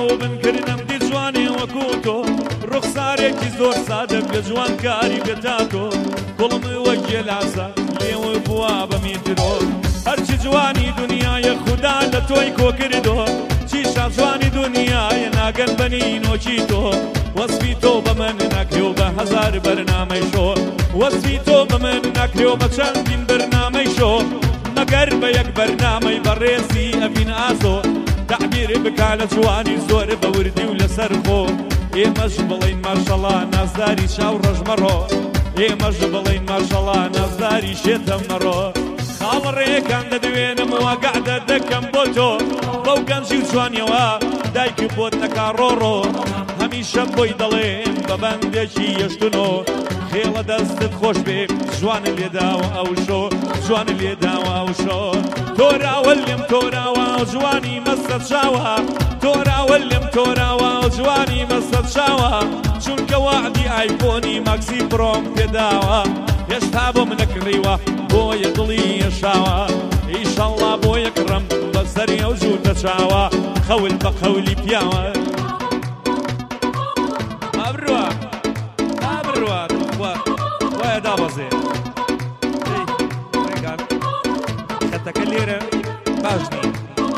بنکردم دی جوانی وەکو تۆ ڕوخسارێکی زۆر سادە بێ جوانکاری بێتاتۆ گوڵم وەک گێلاسە لێوە بووە بە میترۆ هەرچی جوانی دنیایە خودا لە تۆی کۆ کردۆ چیشا جوانی دنیایە ناگەن بەنینۆکی تۆ وەسفی تۆ بە من ناکرێ بە هەزار بەرنامەی شۆ وەسفی تۆ بە من ناکرێ بە چەندین بەرنامەی شۆ مەگەر بە یەک بەرنامەی بەڕێزی ئەڤین ئاسۆ تعبیر بکا لە جوانی زۆر بە وردی و لەسەر خۆ ئێمەش بڵین ماشەڵا نازداری چاو ڕەژمەڕۆ ئێمەش بڵین ماشەڵا نازداری شێتە مەڕۆ خاڵڕێیەکان دەدوێنم واگەعدە دەکەم بۆ تۆ بەو گەنجی و جوانیەوە دایکی بۆت نەکا ڕۆڕۆ هەمیشە بۆی دەڵێن بە بەندێکی یەشتنۆ خێڵە دەستت خۆش بێ جوانە لێداوە ئەو شۆ جوانە لێداوە ئەو شۆ تۆراوە لێم تۆراوە جوانی مەستە چاوە تۆراوە لێم تۆراوە جوانی مەستە چاوە چونکە وعدی ئایفۆنی ماکسی پرۆم پێداوە هێشتا بۆ منەکڕیوە بۆیە دڵی ئێشاوە ئیشەڵڵا بۆ یەکڕەم بەسەری ئەو جووتە چاوە خەول بە قەولی پیاوە ئابرووە ئابرووە وایە دابەزێ ڕێگان خەتەکە لێرە باش نین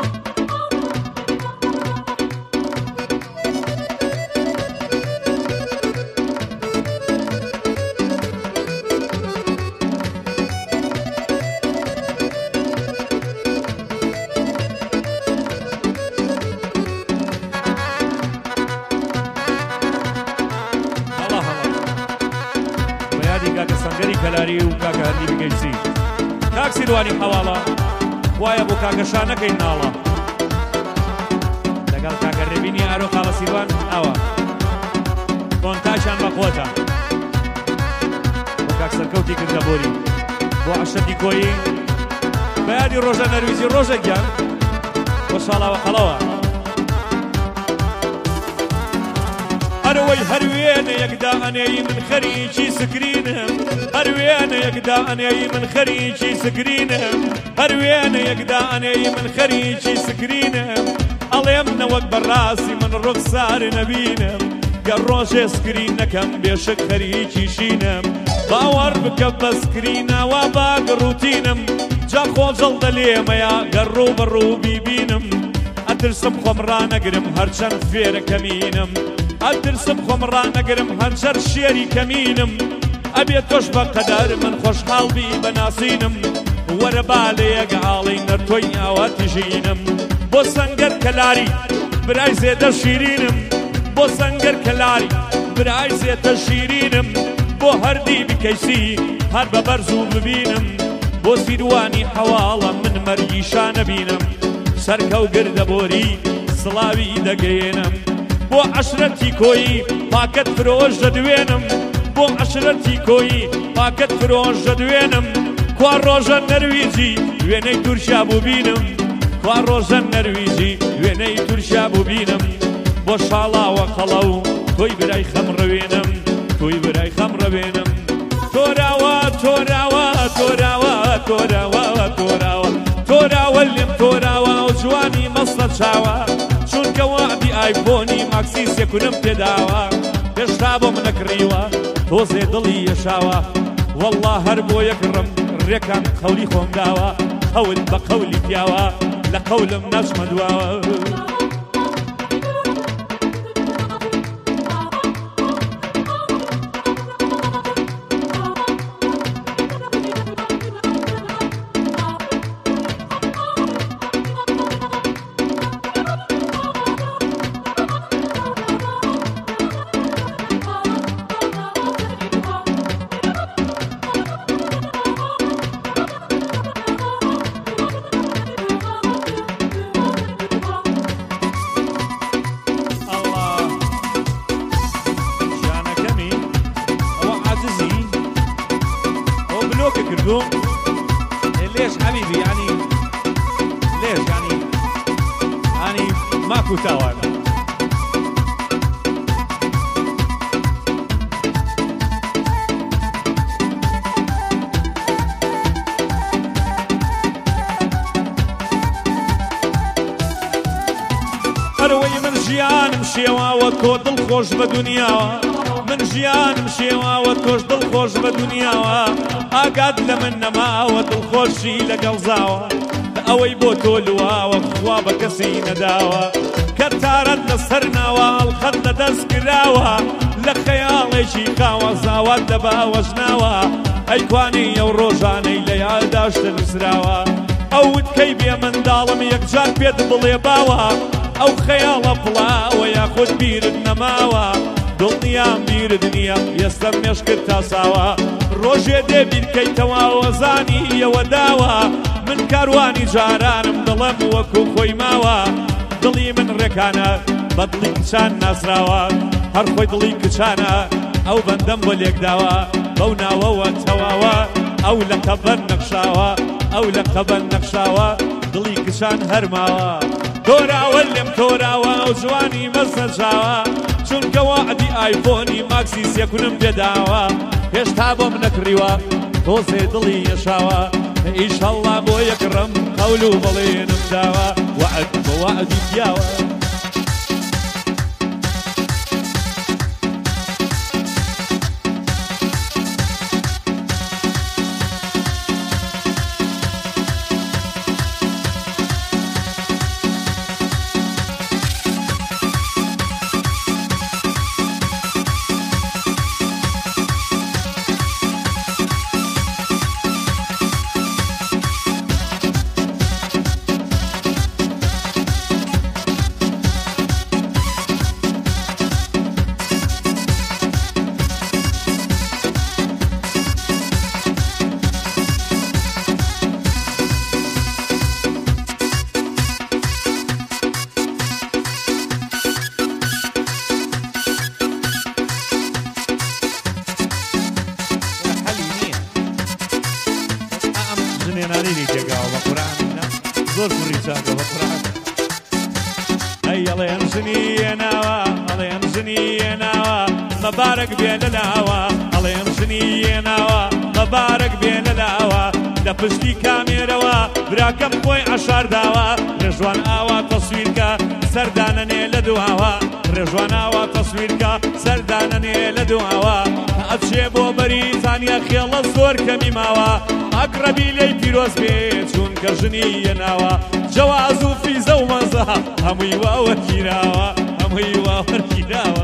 کەلاری و کاکە هەردی بگەیچی کاک سیروانی حەواڵە وایە بۆ کاکەشان نەکەین ناڵە لەگەڵ کاکە ڕێبینی ئارۆ خاڵە سیروان ئەوە کۆنتاچیان بە خۆتە بۆ کاک سەرکەوتی کردە بۆری بۆ عەشەتی کۆیی بەیادی ڕۆژە نەرویزی ڕۆژێکیان بۆ شاڵاوە قەڵەوە هەروەی هەروێنە یەکدا ئەنێی من خەریکی سکرینم هەروێنە یەکدا ئەنێی من خەریکی سکرینم هەروێنە یەکدا ئەنێی من خەریکی سکرینم ئەڵێم نەوەک بەڕاستی من ڕوخسار نەبینم گەر ڕۆژێ سکرین نەکەم بێشک خەریکی شینم باوەڕ بکە بە سکرینەوە باگ ڕوتینم جا خۆجەڵ دەلێمەیە گەر ڕوو بەڕوو بیبینم ئەترسم خۆم ڕانەگرم هەرچەند فێرە کەمینم ئەترسم خۆم ڕانەگرم هەنجەر شێری کەمینم ئەبێت تۆش بە قەدەر من خۆشحاڵ بی بەناسینم وەرە با لە یەکعاڵی نەرتۆی ئاواتی ژینم بۆ سەنگەر کەلاری برای زێدە شیرینم بۆ سەنگەر کەلاری برای زێدە شیرینم بۆ هەردی بکەیسی هەر بە بەرز و ببینم بۆ سیروانی حەواڵە من مەرگیشا نەبینم سەرکە و گردە بۆری سڵاوی دەگەێنم بۆ عەشرەتی کۆیی پاکەت فرۆش دەدوێنم بۆ عەشرەتی کۆیی پاکەت فرۆش دەدوێنم کوا ڕۆژە نەرویجی وێنەی تورشا بوو بینم کوا ڕۆژە نەرویجی وێنەی تورشا بوو بینم بۆ شاڵاوە قەڵە و تۆی برای خەم ڕەوێنم تۆی برای خەم ڕەوێنم تۆراوە تۆراوە تۆراوە تۆراوە تۆراوە تۆراوە لێم تۆراوە و جوانی مەستە چاوە چونکە وعدی ئایفۆنی ماکسی سێکونم پێداوە هێشتا بۆ منەکڕیوە تۆزێ دڵی یەشاوە وەڵڵا هەر بۆ یەکڕم ڕێکان قەولی خۆم داوە قەول بە قەولی پیاوە لە قەولم نەچمە دواوە ليش حبيبي يعني ليش يعني ماكو تاوان ژیانم شێواوە تۆ دڵخۆش بە دنیاوە من ژیانم شێواوە تۆش دڵخۆش بە دنیاوە ئاگات لە من نەماوە دڵخۆشی لەگەڵ زاوە ئەوەی بۆ تۆ لواوە خوا بە کەسی نەداوە کەتارەت لەسەر ناوە ئەڵقەت لە دەست کراوە لە خەیاڵێکی کاوە زاوات لە باوەژناوە ئەیکوانی ئەو ڕۆژانەی لە یادداشتە نووسراوە ئەو وتکەی بێ منداڵم یەکجار پێت بڵێ باوە ئەو خەیاڵە پڵاوە یاخود بیرت نەماوە دڵنیام بیرت نییە ئێستا مێشکرد تاساوە ڕۆژێ دێ بیرکەیتەوە وەزانی ئەوە داوە من کاروانی جارانم دڵم وەکو خۆی ماوە دڵی من ڕێکانە بە دڵی کچان ناسراوە هەر خۆی دڵی کچانە ئەو بەندەم بۆ لێکداوە بەو ناوەوە تەواوە ئەو لە قەبەر نەخشاوە ئەو لە قەبەر نەخشاوە دڵی کچان هەرماوە تۆراوە لێم تۆراوە ئەو جوانی مەسەجاوە چونکە وعدی ئایفۆنی ماکسی سێکونم پێداوە هێشتا بۆم نەکڕیوە تۆزێ دڵی یەشاوە ئیشەڵڵا بۆ یەکڕەم قەول و بەڵێنم داوە وعد بە وعدی پیاوە ژنێنانینی تێگاوە بە قورئان زۆر کوڕی چاکە بە قورئان ئەی ئەڵێم ژنی هێناوە ئەڵێم ژنی هێناوە مەبارەک بێ لە لاوە ئەڵێم ژنی هێناوە مەبارەک بێ لە لاوە لە پشتی کامێرەوە براکەم خۆی عەشار داوە ڕێژوان ئاوا تەسویرکە سەردانەنێ لە دواوە ڕێژوان ئاوا تەسویرکە سەردانەنێ لە دواوە ئەچێ بۆ بەریتانیا خێڵە زۆر کەمی ماوە ئەقرەبی لێی پیرۆز بێ چونکە ژنی هێناوە جەواز و فیزە و مەزە هەمووی وا وەرگیراوە هەمووی وا وەرگیراوە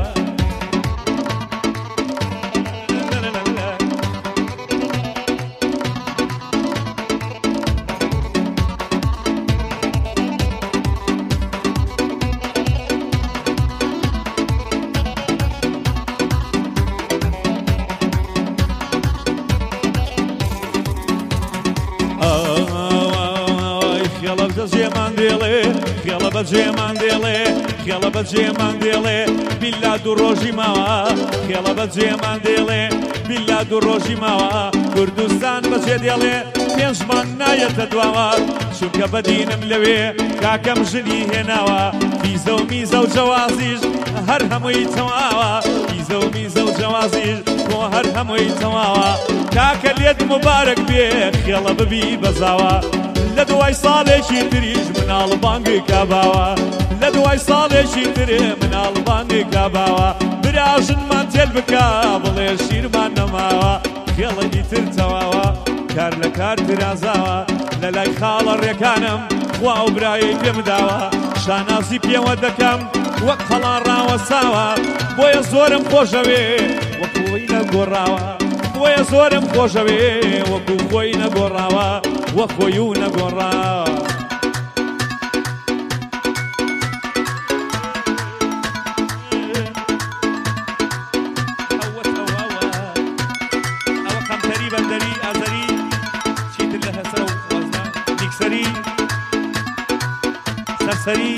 خێڵە بەجێمان دێڵێ خێڵە بەجێمان دێڵێ بیلا دوو ڕۆژی ماوە خێڵە بەجێمان دێڵێ بیلا دوو ڕۆژی ماوە کوردستان بەجێ دێڵێ پێنجمان نایەتە دواوە چونکە بەدینم لەوێ کاکەم ژنی هێناوە فیزە و میزە و جەوازیش هەر هەمووی تەواوە فیزە و میزە و جەوازیش بۆ هەر هەمووی تەواوە کاکە لێت مبارەک بێ خێڵە ببی بەزاوە لە دوای ساڵێکی تریش مناڵ بانگی کاباوە لە دوای ساڵێکی ترێ مناڵ بانگی کاباوە براژنمان تێل بکە بڵێ شیرمان نەماوە خێڵەی تر تەواوە کار لە کار درازاوە لە لای خاڵە ڕێکانم خوا و برایی پێم داوە شانازی پێوە دەکەم وەک هەڵان ڕاوەساوە بۆیە زۆرم خۆشەوێ وەکو خۆی نەگۆڕاوە بۆیە زۆرم خۆشەوێ وەکو خۆی نەگۆڕاوە وە خۆی و نەگۆڕاوە ئەوە قەمتەری بەندەری ئازەری چیتر لە هەسەر و وەزنە میکسەری سەرسەری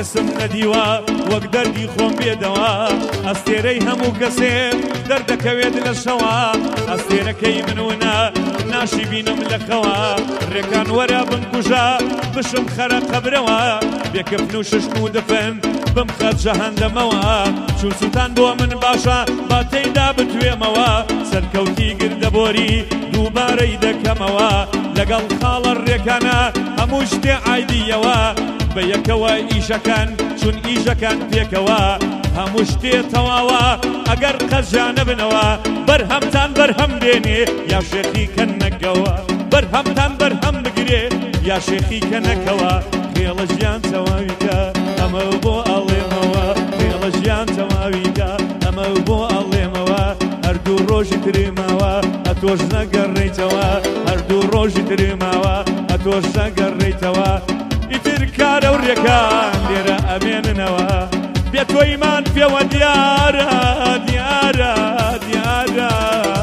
کەسم نەدیوە وەک دەردی خۆم بێدەوە ئەستێرەی هەموو کەسێ دەردەکەوێت لە شەوە ئەستێرەکەی منونە ناشی بینم لە خەوە ڕێکان وەرە بمکوژە بشم خەرە قەبرەوە بێکەفن و ششم و دفن بمخەت جەهەندەمەوە چون سوتان بۆ من باشە با تێیدا بتوێمەوە سەرکەوتی گردەبۆری دووبارەی دەکەمەوە لەگەڵ خاڵە ڕێکانە هەموو شتێ عایدیەوە بە یەکەوە ئیشەکەن چون ئیشەکەن پێکەوە هەموو شتێ تەواوە ئەگەر قەزیانە بنەوە بەرهەمتان بەرهەم دێنێ یا شێخی کە نەگەوە بەرهەمتان بەرهەم بگرێ یا شێخی کە نەکەوە خێڵە ژیان تەواویکە ئەمە بۆ ئەڵێمەوە خێڵە ژیان تەواویکە ئەمە بۆ ئەڵێمەوە هەردوو ڕۆژی ترماوە ئەتۆش نەگەڕێیتەوە هەردوو ڕۆژی ترماوە ئەتۆش نەگەڕێیتەوە ئیتر کارە و ڕێکان لێرە ئەمێننەوە بێ تۆیمان پێوە دیارە دیارە دیارە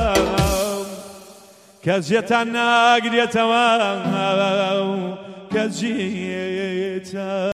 کەس جێتان ناگرێتەوە کەس جێتە